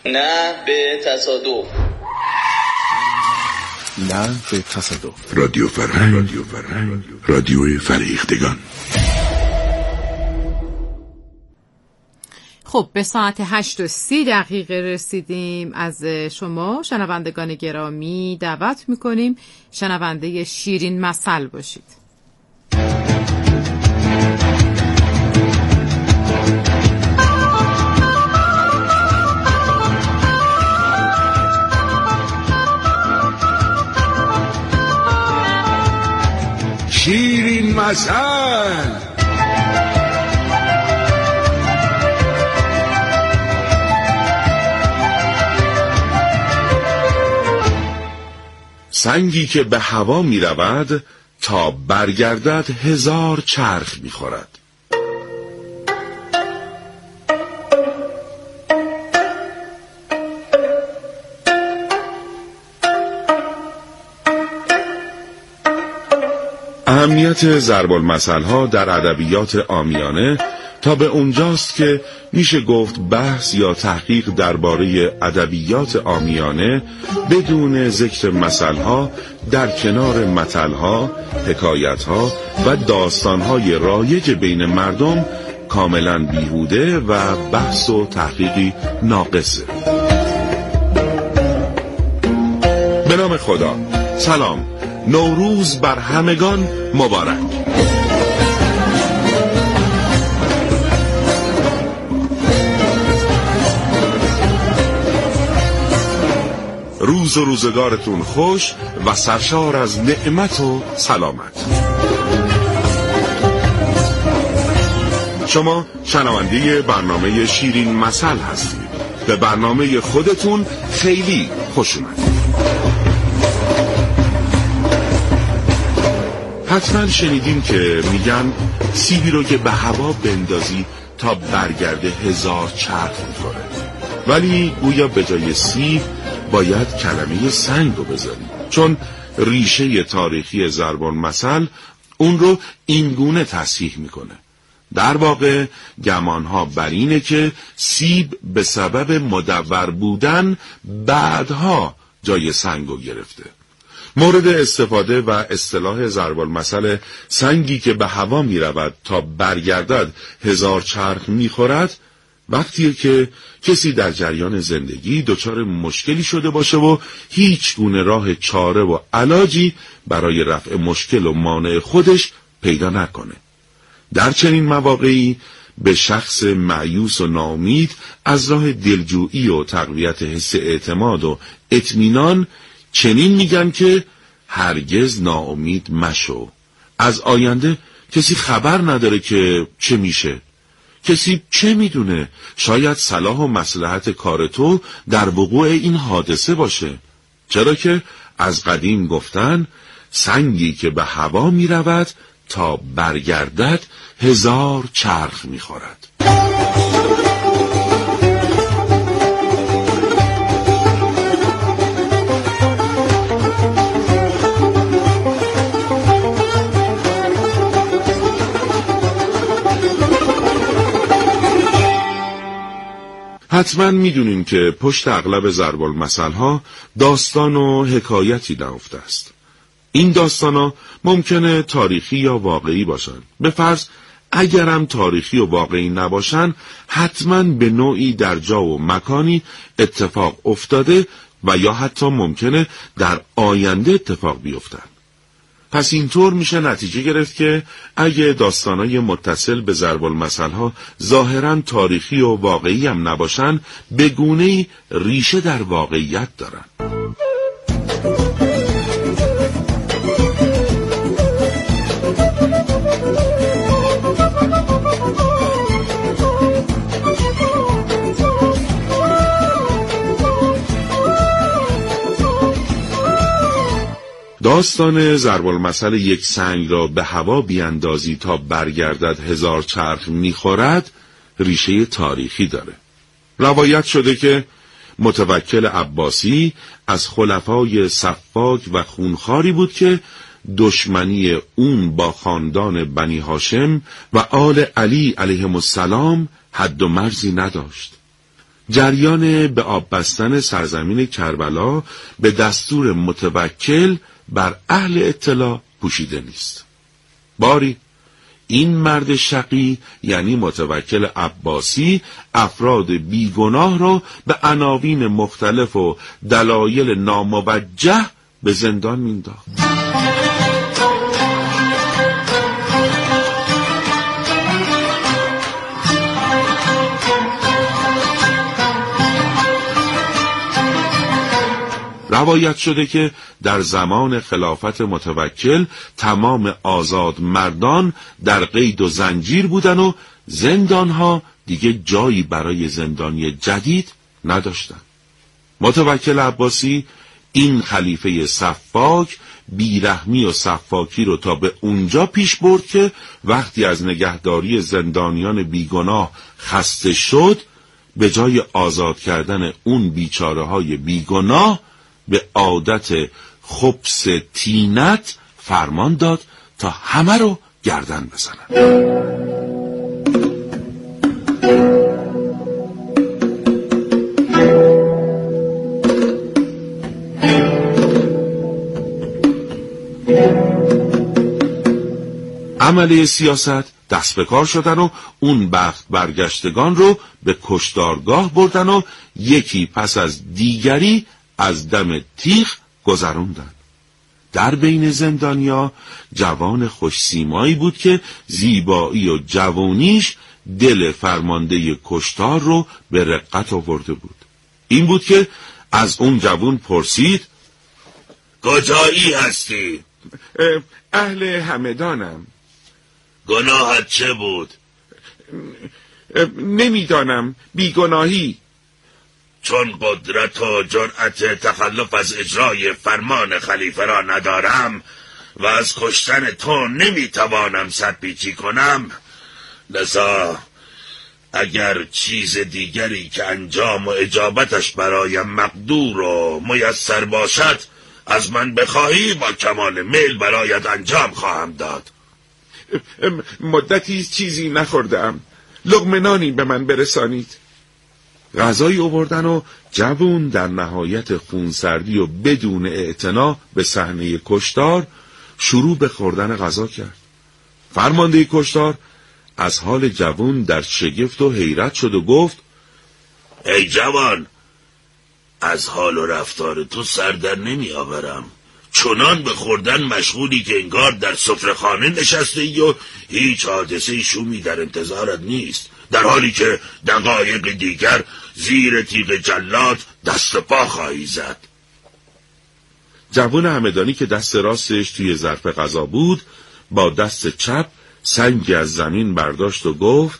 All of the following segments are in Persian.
نه به تصادف. نه به تصادف. رادیو فرهنگ، رادیوی فرهیختگان. خب به ساعت 8:30 رسیدیم. از شما شنوندگان گرامی دعوت میکنیم شنونده شیرین مثل باشید. شیرین مثل. سنگی که به هوا می رود تا برگردد 1000 چرخ می خورد. اهمیت ضرب المثل‌ها در ادبیات عامیانه تا به اونجاست که میشه گفت بحث یا تحقیق درباره ادبیات عامیانه بدون ذکر مثل‌ها در کنار متل‌ها، حکایت‌ها و داستان‌های رایج بین مردم کاملاً بیهوده و بحث و تحقیقی ناقصه. به نام خدا. سلام. نوروز بر همگان مبارک. روز و روزگارتون خوش و سرشار از نعمت و سلامت. شما شنونده برنامه شیرین مثل هستید. به برنامه خودتون خیلی خوش اومدید. حتما شنیدین که میگن سیبی رو که به هوا بندازی تا برگرده 1000 چرخ میخوره، ولی گویا به جای سیب باید کلمه سنگ رو بذاری، چون ریشه تاریخی ضرب المثل اون رو اینگونه تصحیح میکنه. در واقع گمانها بر اینه که سیب به سبب مدور بودن بعدها جای سنگ رو گرفته. مورد استفاده و اصطلاح ضرب المثل سنگی که به هوا می رود تا برگردد 1000 چرخ می خورد وقتیه که کسی در جریان زندگی دچار مشکلی شده باشه و هیچ گونه راه چاره و علاجی برای رفع مشکل و مانع خودش پیدا نکنه. در چنین مواقعی به شخص مایوس و ناامید از راه دلجویی و تقویت حس اعتماد و اطمینان چنین میگن که هرگز ناامید مشو. از آینده کسی خبر نداره که چه میشه. کسی چه میدونه؟ شاید صلاح و مصلحت کار تو در وقوع این حادثه باشه. چرا که از قدیم گفتن سنگی که به هوا میرود تا برگردد 1000 چرخ میخورد. حتما میدونین که پشت اغلب ضرب المثل‌ها داستان و حکایتی نهفته است. این داستانا ممکنه تاریخی یا واقعی باشن. به فرض اگرم تاریخی و واقعی نباشن، حتما به نوعی در جا و مکانی اتفاق افتاده و یا حتی ممکنه در آینده اتفاق بیفتن. پس اینطور میشه نتیجه گرفت که اگه داستانای متصل به ضرب المثل‌ها ظاهراً تاریخی و واقعی هم نباشن، به گونه‌ای ریشه در واقعیت دارن. داستان ضرب المثل یک سنگ را به هوا بیاندازی تا برگردد 1000 چرخ میخورد ریشه تاریخی داره. روایت شده که متوکل عباسی از خلفای سفاک و خونخواری بود که دشمنی اون با خاندان بنی هاشم و آل علی علیهم السلام حد و مرزی نداشت. جریان به آب بستن سرزمین کربلا به دستور متوکل بر اهل اطلاع پوشیده نیست. باری این مرد شقی یعنی متوکل عباسی افراد بیگناه را به عناوین مختلف و دلایل ناموجه به زندان مینداخت. روایت شده که در زمان خلافت متوکل تمام آزاد مردان در قید و زنجیر بودن و زندانها دیگه جایی برای زندانی جدید نداشتن. متوکل عباسی این خلیفه سفاک بیرحمی و سفاکی رو تا به اونجا پیش برد که وقتی از نگهداری زندانیان بیگناه خسته شد به جای آزاد کردن اون بیچاره های بیگناه به عادت خبث طینت فرمان داد تا همه رو گردن بزنن. عمله سیاست دست به کار شدن و اون بخت برگشتگان رو به کشتارگاه بردن و یکی پس از دیگری از دم تیغ گذروندن. در بین زندانیا جوان خوشسیمایی بود که زیبایی و جوانیش دل فرمانده کشتار رو به رقت آورده بود. این بود که از اون جوان پرسید: کجایی هستی؟ اهل همدانم. گناهت چه بود؟ نمیدانم، بیگناهی. چون قدرت و جرأت تخلف از اجرای فرمان خلیفه را ندارم و از کشتن تو نمیتوانم سرپیچی کنم، لذا اگر چیز دیگری که انجام و اجابتش برایم مقدور و میسر باشد از من بخواهی با کمال میل برایت انجام خواهم داد. مدتی چیزی نخوردم، لقمه نانی به من برسانید. غذایی آوردن و جوون در نهایت خونسردی و بدون اعتنا به صحنه کشتار شروع به خوردن غذا کرد. فرمانده کشتار از حال جوون در شگفت و حیرت شد و گفت: ای جوان، از حال و رفتار تو سر در نمی آورم. چنان به خوردن مشغولی که انگار در سفره‌خانه نشسته ای و هیچ حادثه شومی در انتظارت نیست، در حالی که دقایق دیگر زیر تیغ جلاد دست پا خواهی زد. جوان همدانی که دست راستش توی ظرف غذا بود با دست چپ سنگی از زمین برداشت و گفت: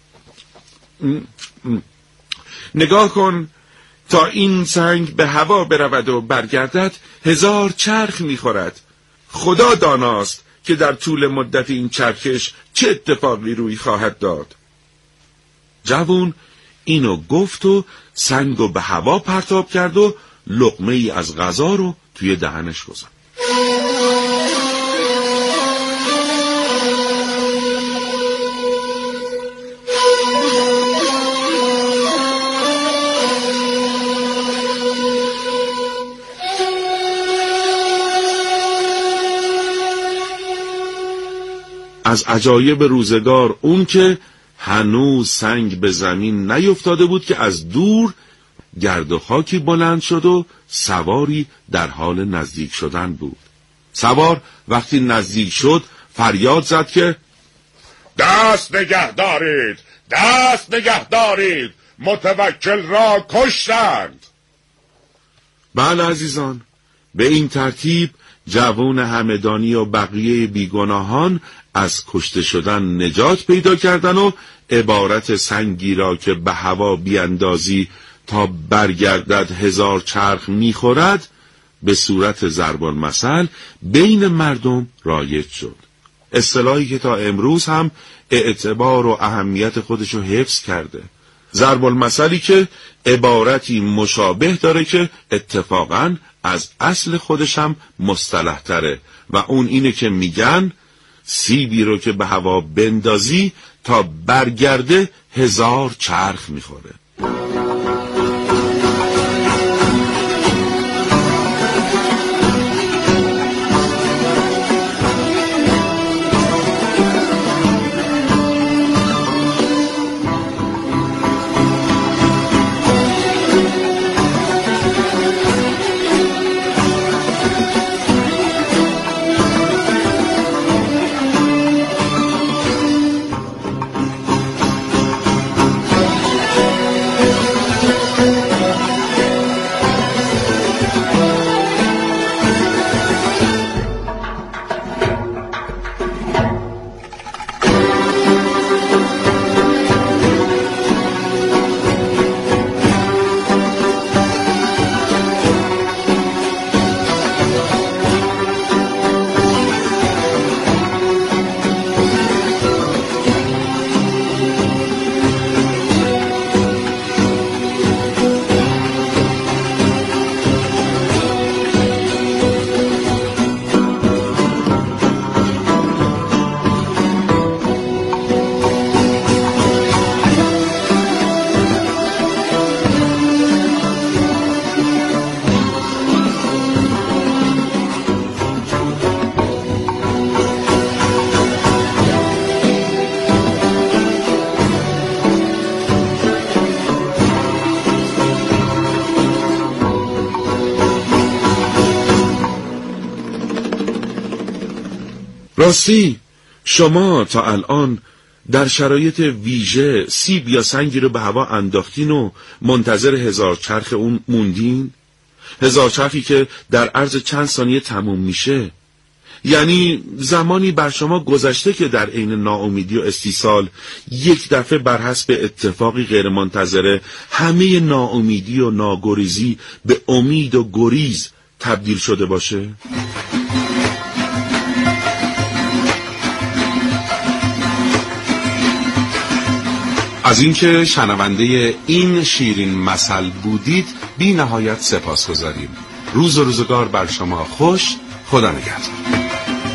نگاه کن، تا این سنگ به هوا برود و برگردد 1000 چرخ میخورد. خدا داناست که در طول مدت این چرخش چه اتفاقی روی خواهد داد. جوون اینو گفت و سنگو به هوا پرتاب کرد و لقمه ای از غذا رو توی دهنش گذاشت. از عجایب روزگار اون که هنوز سنگ به زمین نیفتاده بود که از دور گرد و خاکی بلند شد و سواری در حال نزدیک شدن بود. سوار وقتی نزدیک شد فریاد زد که دست نگه دارید، دست نگه دارید، متوکل را کشتند. بله عزیزان، به این ترتیب جوان همدانی و بقیه بیگناهان از کشته شدن نجات پیدا کردن و عبارت سنگی را که به هوا بیاندازی تا برگردد 1000 چرخ میخورد به صورت ضرب المثل بین مردم رایج شد. اصطلاحی که تا امروز هم اعتبار و اهمیت خودشو حفظ کرده. ضرب المثلی که عبارتی مشابه داره که اتفاقاً از اصل خودش هم مصطلح تره و اون اینه که میگن سیبی رو که به هوا بندازی تا برگرده 1000 چرخ میخوره. راستی شما تا الان در شرایط ویژه سیب یا سنگی رو به هوا انداختین و منتظر هزار چرخ اون موندین؟ هزار چرخی که در عرض چند ثانیه تموم میشه. یعنی زمانی بر شما گذشته که در عین ناامیدی و استیصال یک دفعه بر حسب اتفاقی غیرمنتظره همه ناامیدی و ناگریزی به امید و گریز تبدیل شده باشه؟ از اینکه شنونده این شیرین مثل بودید بی نهایت سپاسگزاریم. روز و روزگار بر شما خوش. خدا نگهدار.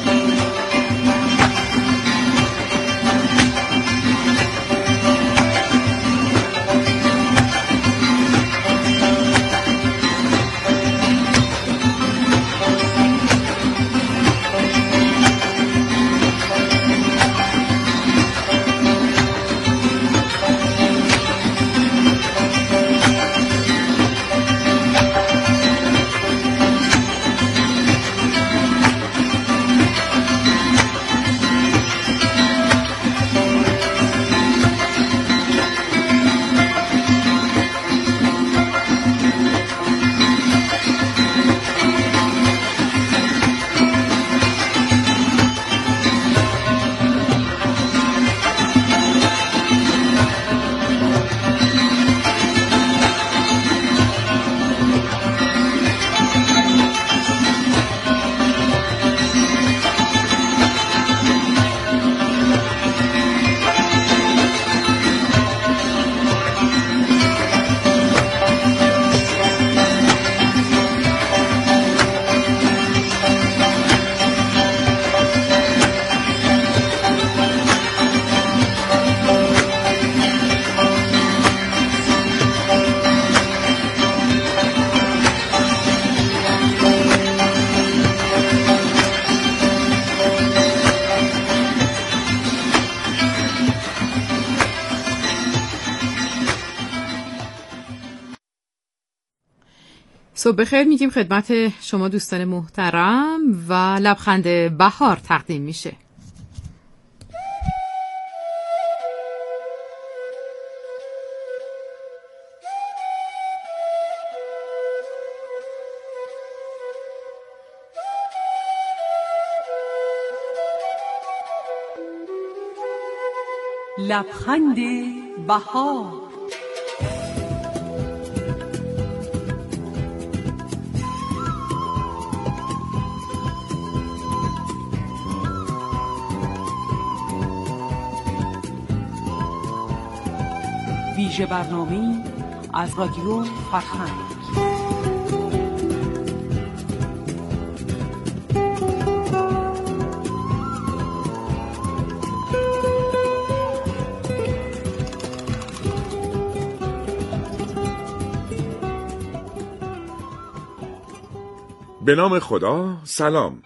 صبح بخیر میگیم خدمت شما دوستان محترم و لبخند بهار تقدیم میشه. لبخند بهار. ویژه برنامه‌ای از رادیو فرهنگ. به نام خدا. سلام.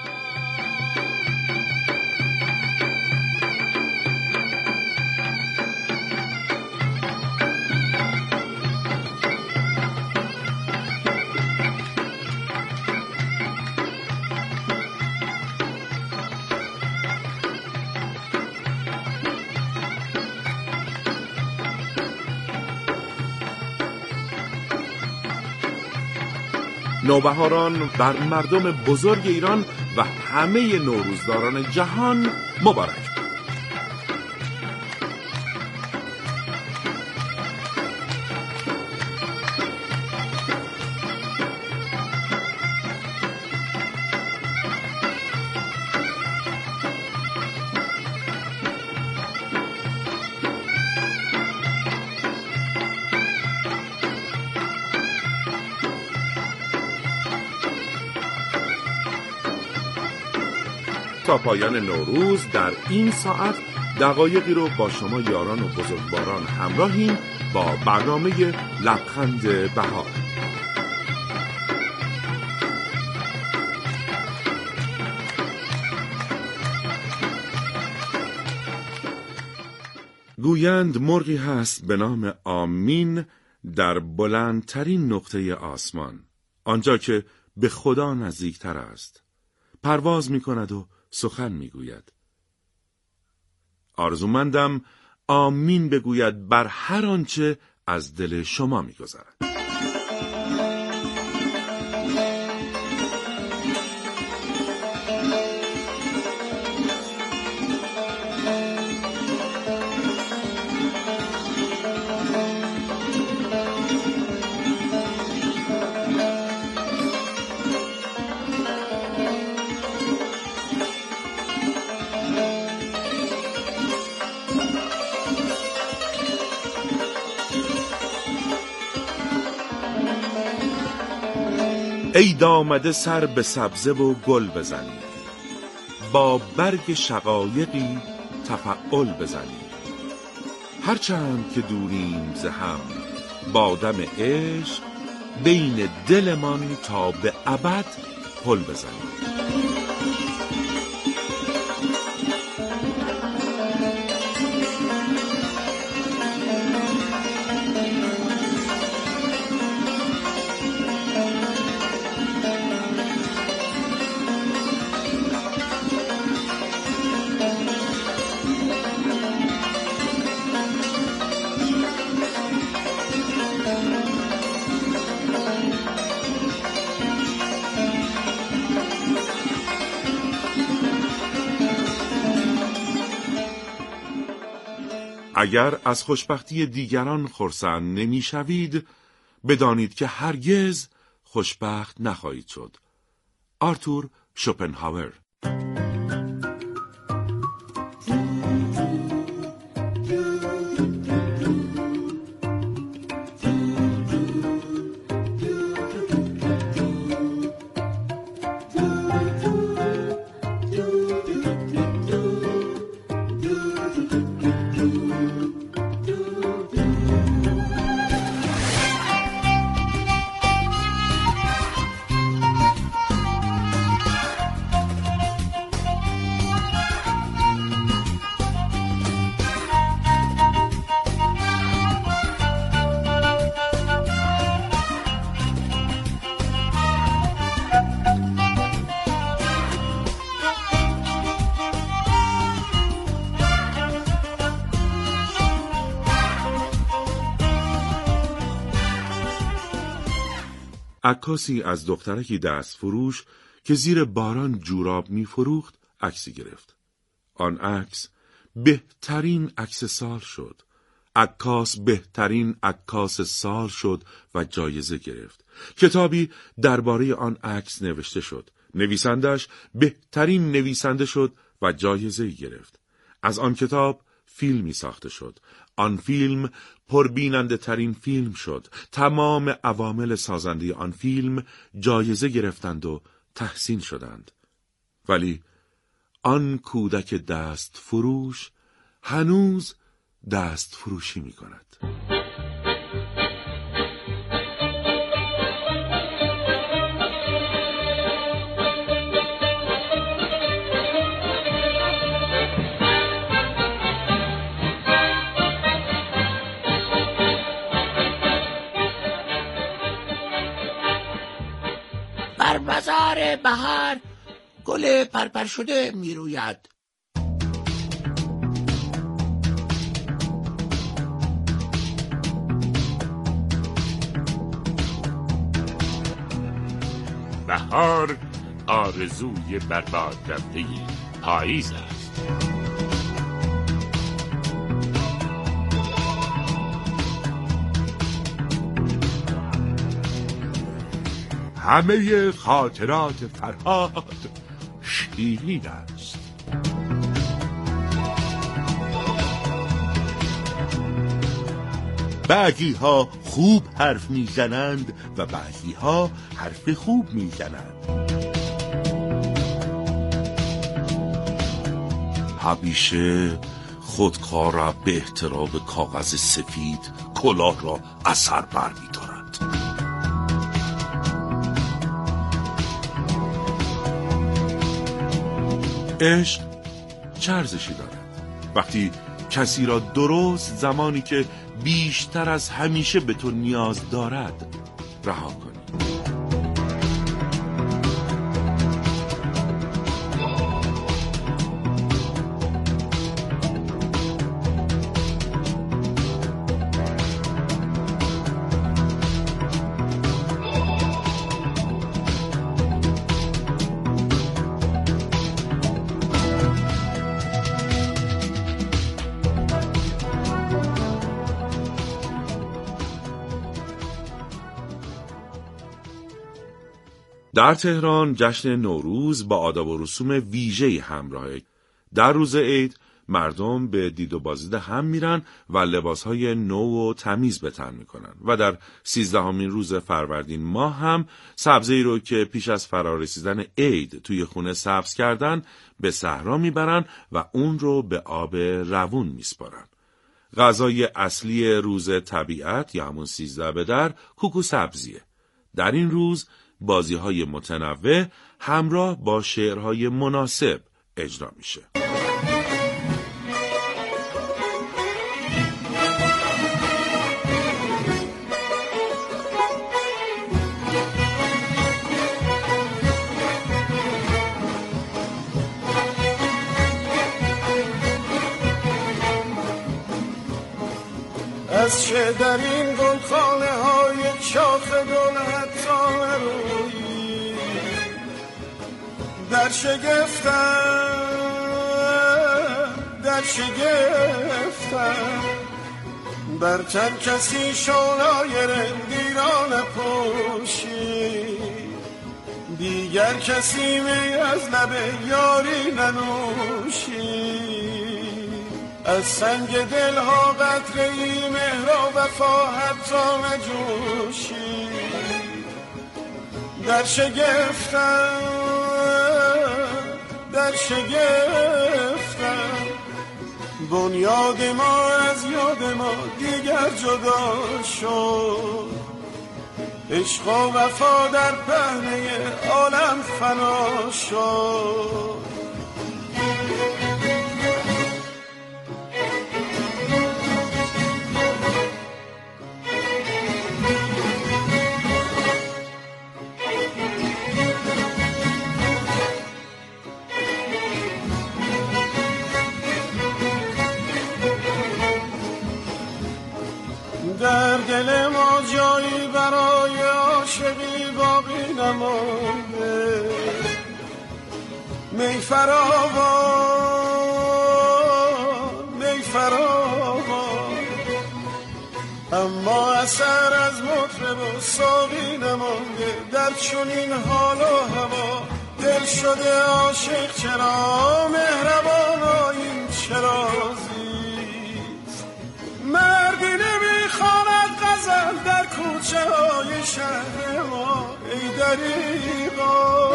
نوبهاران بر مردم بزرگ ایران و همه نوروزداران جهان مبارک. تا پایان نوروز در این ساعت دقایقی رو با شما یاران و بزرگواران همراهیم با برنامه لبخند بهار. گویند مرغی هست به نام آمین در بلندترین نقطه آسمان، آنجا که به خدا نزدیکتر است. پرواز می کند و سخن میگوید. آرزومندم آمین بگوید بر هر آنچه از دل شما میگذرد. عید آمده سر به سبزه و گل بزنید، با برگ شقایقی تفعل بزنید. هرچند که دوریم ز هم با دم عشق، بین دلمان تا به ابد پل بزنید. اگر از خوشبختی دیگران خرسند نمی‌شوید، بدانید که هرگز خوشبخت نخواهید شد. آرتور شوپنهاور. عکاسی از دخترکی دست فروش که زیر باران جوراب می فروخت عکسی گرفت. آن عکس بهترین عکس سال شد. عکاس بهترین عکاس سال شد و جایزه گرفت. کتابی درباره آن عکس نوشته شد. نویسندش بهترین نویسنده شد و جایزه گرفت. از آن کتاب فیلمی ساخته شد. آن فیلم پربیننده ترین فیلم شد. تمام عوامل سازنده آن فیلم جایزه گرفتند و تحسین شدند. ولی آن کودک دست فروش هنوز دست فروشی می کند. بر بازار بهار گل پرپر شده می روید. بهار آرزوی برباد رفته پاییز است. همه خاطرات فرهاد شیرین است. بعضی ها خوب حرف میزنند و بعضی ها حرف خوب میزنند. همیشه خودکار را به احترام کاغذ سفید کلاه را اثر بر می‌دارد. عشق چه ارزشی دارد وقتی کسی را درست زمانی که بیشتر از همیشه به تو نیاز دارد رها کنی. در تهران جشن نوروز با آداب و رسوم ویژه‌ای همراهه. در روز عید مردم به دید و بازدید هم میرن و لباسهای نو و تمیز به تن میکنن و در 13مین روز فروردین ماه هم سبزه‌ای رو که پیش از فرارسیدن عید توی خونه سبز کردن به صحرا میبرن و اون رو به آب روون میسپارن. غذای اصلی روز طبیعت یا همون 13 بدر کوکو سبزیه. در این روز بازی‌های متنوع همراه با شعرهای مناسب اجرا میشه. از چه در این گلخانه های شاخ گل حتی نرویی، در شگفتم برتر کسی شالای رندیران پوشی، دیگر کسی می از لب یاری ننوشی، از سنگ دلها قطره‌ای مهر و وفا حتی نجوشی، در شگفتم بنیاد ما از یاد ما دیگر جدا شد، عشق و وفا در پهنه عالم فنا شد. در دل ما جایی برای عاشقی باقی نمانده، می فراوان اما اثر از مطرب و ساقی نمانده، در چنین حال و هوا دل شده عاشق چرا مهربانا این چرا زیست، مردی نمیخواند غزل در کوچه های شهر ما ای دریغا،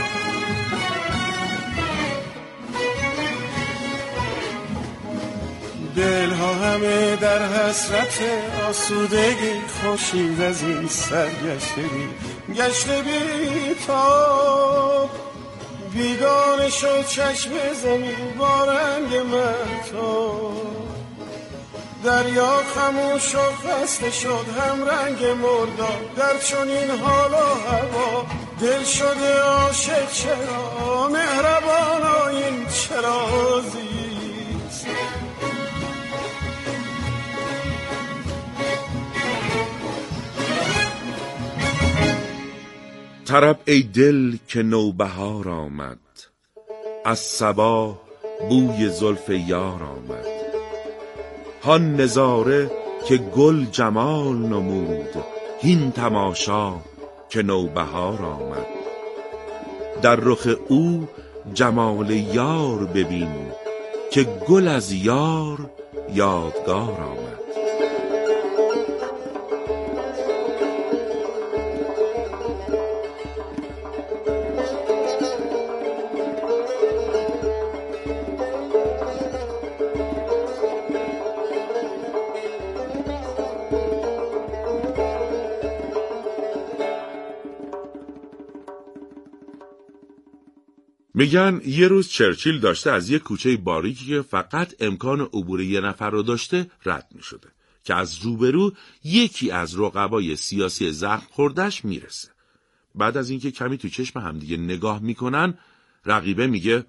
دلها همه در حسرت آسودگی خورشید از این سرگشته گشته بی تاب، بیگانه شد چشم زمین با رنگ مهتاب، دریا خموش و خسته شد هم رنگ مرداب، در چنین حال و هوا دل شده عاشق چرا مهربانا این چرا زیست. طرب ای دل که نوبهار آمد، از صبا بوی زلف یار آمد، هان نظاره که گل جمال نمود، هین تماشا که نوبهار آمد، در رخ او جمال یار ببین که گل از یار یادگار آمد. میگن یه روز چرچیل داشته از یه کوچه باریکی که فقط امکان عبور یه نفر رو داشته رد میشده که از روبرو یکی از رقبای سیاسی زخم خوردش میرسه. بعد از اینکه کمی تو چشم همدیگه نگاه میکنن، رقیبه میگه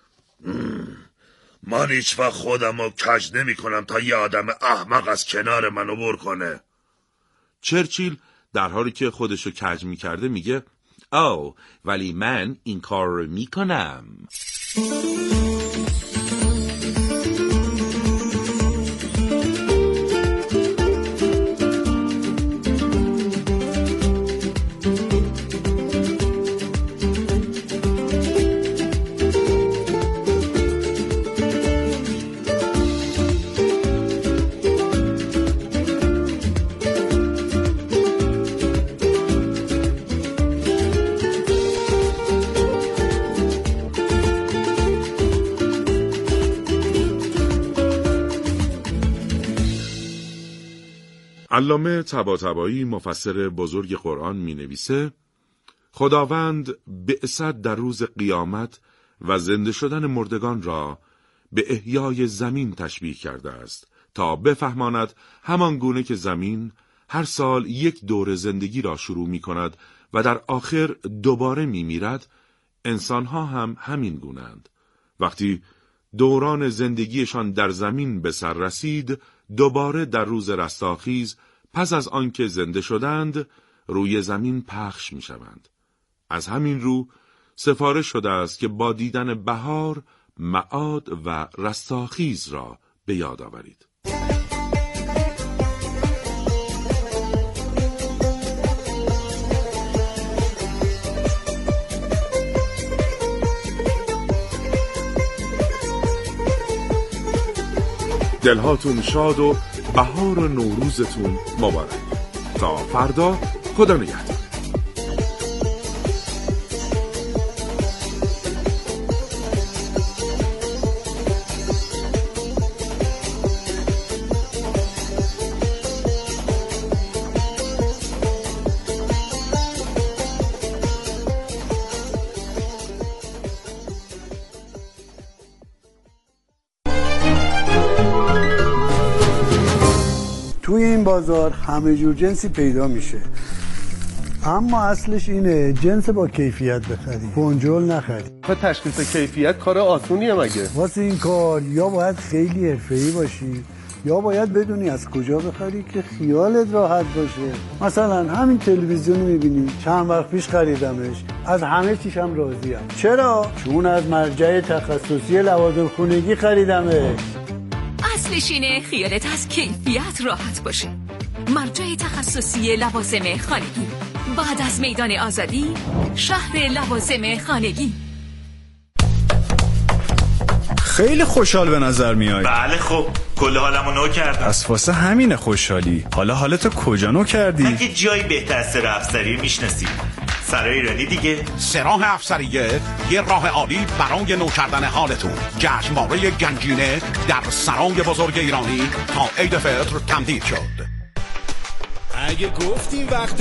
من هیچ وقت خودم رو کج نمی کنم تا یه آدم احمق از کنار من عبور کنه. چرچیل در حالی که خودشو کج میکرده میگه او ولی من این کار رو میکنم. علامه طباطبایی مفسر بزرگ قرآن می نویسه خداوند بعثت در روز قیامت و زنده شدن مردگان را به احیای زمین تشبیه کرده است تا بفهماند همان گونه که زمین هر سال یک دور زندگی را شروع می کند و در آخر دوباره می میرد، انسانها هم همین گونه‌اند. وقتی دوران زندگیشان در زمین به سر رسید، دوباره در روز رستاخیز پس از آنکه زنده شدند روی زمین پخش می شوند. از همین رو سفارش شده است که با دیدن بهار معاد و رستاخیز را به یاد آورید. دلهاتون شاد و بهار و نوروزتون مبارک. تا فردا، خدا نگهدار. توی این بازار همه جور جنسی پیدا میشه، اما اصلش اینه جنس با کیفیت بخری، بنجل نخری. تشخیص کیفیت کار آسونیه مگه؟ واسه این کار یا باید خیلی حرفه‌ای باشی یا باید بدونی از کجا بخری که خیالت راحت باشه. مثلا همین تلویزیون میبینی چند وقت پیش خریدمش، از همه چیشم راضیم. چرا؟ چون از مرجع تخصصی لوازم خونگی خریدمش. اصلش اینه خیالت از کیفیت راحت باشه. مرجع تخصصی لوازم خانگی، بعد از میدان آزادی، شهر لوازم خانگی. خیلی خوشحال به نظر میای. بله خب کل حالمو نو کردم. از واسه همین خوشحالی. حالا حالتو کجا نو کردی؟ اگه جایی بهتر از سر افسری میشناسی، سرای ایرانی دیگه. سراه افسریه یه راه عالی برای نو کردن حالتون. جشنواره گنجینه در سرای بزرگ ایرانی تا عید فطر تمدید شد. اگه گفتیم وقت